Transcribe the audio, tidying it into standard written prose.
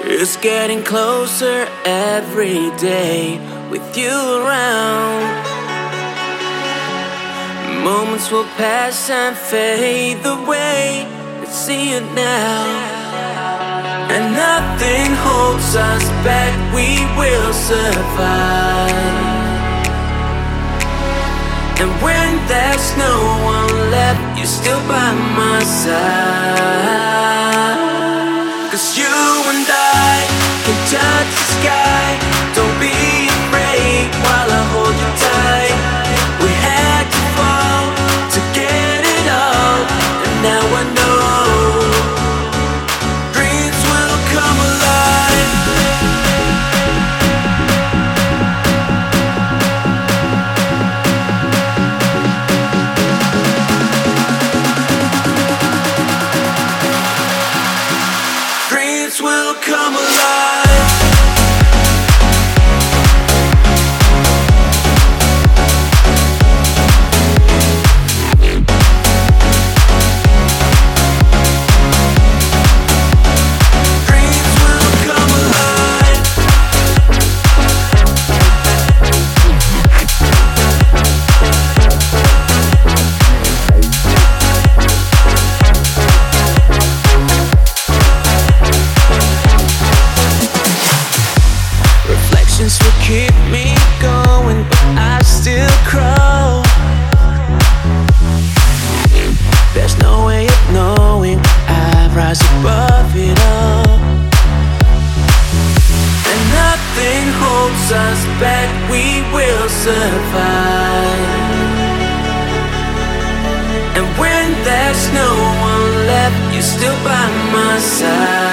It's getting closer every day with you around. Moments will pass and fade away. Let's see it now. And nothing holds us back, we will survive. And when there's no one left, you're still by my side. 'Cause you and I can touch the sky. Don't be afraid while I hold you tight. We had to fall to get it all, and now I know dreams will come alive. Dreams will come alive. Dreams will come alive. Reflections will keep me going, but I still crawl. There's no way of knowing I rise above it all. And nothing holds us back, we will survive. And when there's no one left, you're still by my side.